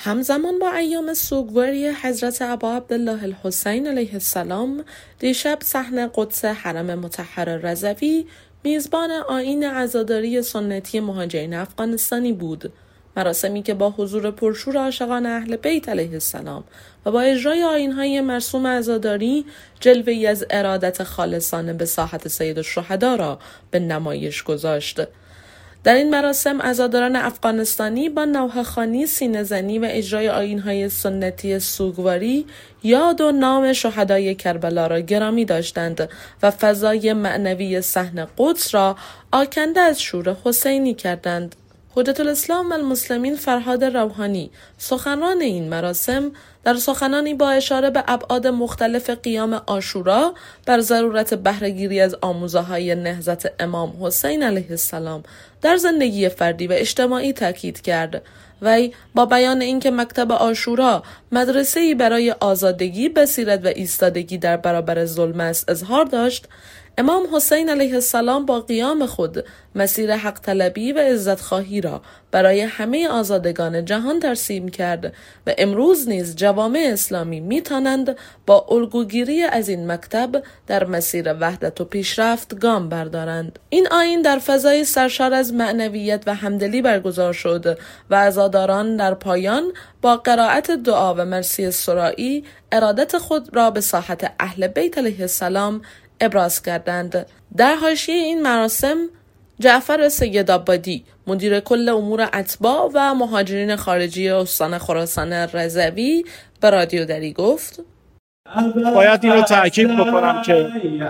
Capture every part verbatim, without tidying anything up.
همزمان با ایام سوگواری حضرت ابا عبدالله الحسین علیه السلام، دیشب صحن قدس حرم مطهر رضوی میزبان آیین عزاداری سنتی مهاجرین افغانستانی بود. مراسمی که با حضور پرشور عاشقان اهل بیت علیه السلام و با اجرای آیین‌های مرسوم عزاداری جلوه‌ای از ارادت خالصانه به ساحت سید الشهدا را به نمایش گذاشت. در این مراسم عزاداران افغانستانی با نوحه‌خوانی، سینه‌زنی و اجرای آیین‌های سنتی سوگواری یاد و نام شهدای کربلا را گرامی داشتند و فضای معنوی صحن قدس را آکنده از شور حسینی کردند. حجت الاسلام و المسلمین فرهاد روحانی، سخنران این مراسم، در سخنانی با اشاره به ابعاد مختلف قیام عاشورا بر ضرورت بهره‌گیری از آموزه‌های نهضت امام حسین علیه السلام در زندگی فردی و اجتماعی تاکید کرد. وی با بیان اینکه مکتب عاشورا مدرسه‌ای برای آزادگی، بصیرت و ایستادگی در برابر ظلم است اظهار داشت، امام حسین علیه السلام با قیام خود مسیر حق طلبی و عزت خواهی را برای همه آزادگان جهان ترسیم کرد و امروز نیز جوامع اسلامی میتوانند با الگوگیری از این مکتب در مسیر وحدت و پیشرفت گام بردارند. این آیین در فضای سرشار از معنویت و همدلی برگزار شد و عزاداران در پایان با قرائت دعا و مرثیه سرائی ارادت خود را به ساحت اهل بیت علیه السلام ابراز کردند. در حاشیه این مراسم جعفر سیدآبادی، مدیر کل امور اتباع و مهاجرین خارجی استان خراسان رضوی، به رادیو دری گفت: باید این رو تأکید بکنم که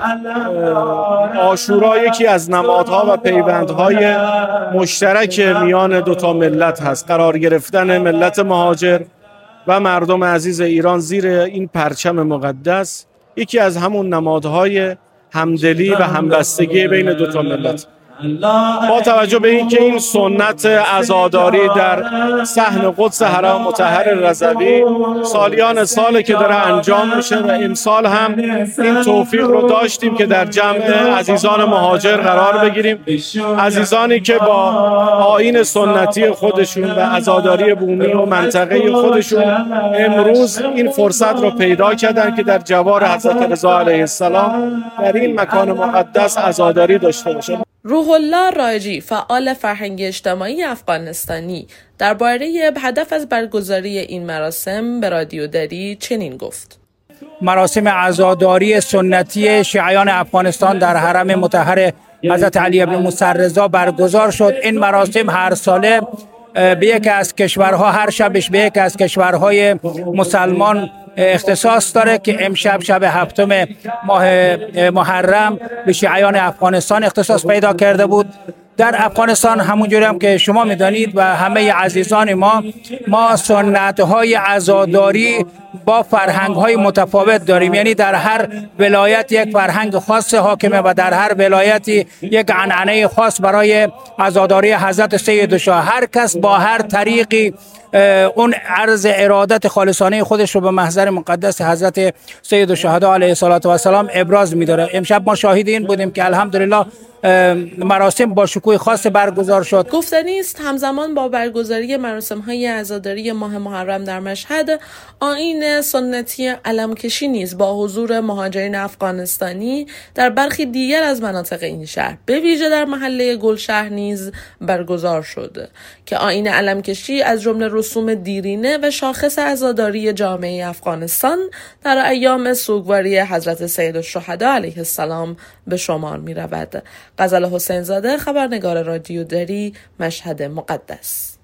عاشورا یکی از نمادها و پیوندهای مشترک میان دوتا ملت هست. قرار گرفتن ملت مهاجر و مردم عزیز ایران زیر این پرچم مقدس یکی از همون نمادهای همدلی و همبستگی بین دو تا ملت. با توجه به اینکه این سنت عزاداری در صحن قدس حرم مطهر رضوی سالیان ساله که داره انجام میشه و امسال هم این توفیق رو داشتیم که در جمع عزیزان مهاجر قرار بگیریم، عزیزانی که با آیین سنتی خودشون و عزاداری بومی و منطقه خودشون امروز این فرصت رو پیدا کردن که در جوار حضرت رضا علیه السلام در این مکان مقدس عزاداری داشته باشه. روح الله رایجی، فعال فرهنگی اجتماعی افغانستانی، درباره هدف از برگزاری این مراسم به رادیو دری چنین گفت: مراسم عزاداری سنتی شیعیان افغانستان در حرم مطهر حضرت علی ابن موسی رضا برگزار شد. این مراسم هر ساله به یک از کشورها، هر شبش به یک از کشورهای مسلمان اختصاص داره که امشب شب هفتم ماه محرم به شیعیان افغانستان اختصاص پیدا کرده بود. در افغانستان همونجوری هم که شما میدانید و همه عزیزان ما ما سنت‌های عزاداری با فرهنگ‌های متفاوت داریم، یعنی در هر ولایت یک فرهنگ خاص حاکمه و در هر ولایتی یک عنعنه خاص برای عزاداری حضرت سید شاه. هر کس با هر طریقی اون عرض ارادت خالصانه خودش رو به محضر مقدس حضرت سید الشهدا علیه السلام ابراز می‌داره. امشب ما شاهد این بودیم که الحمدلله مراسم با شکوه خاص برگزار شد. گفتنی است همزمان با برگزاری مراسم‌های عزاداری ماه محرم در مشهد، آیین سنتی علمکشی نیز با حضور مهاجرین افغانستانی در برخی دیگر از مناطق این شهر، به ویژه در محله گلشهر نیز برگزار شد که آیین علمکشی از جمله رسوم دیرینه و شاخص عزاداری جامعه افغانستان در ایام سوگواری حضرت سید الشهدا علیه السلام به شمار می رود. غزل حسین زاده، خبرنگار رادیو دری، مشهد مقدس.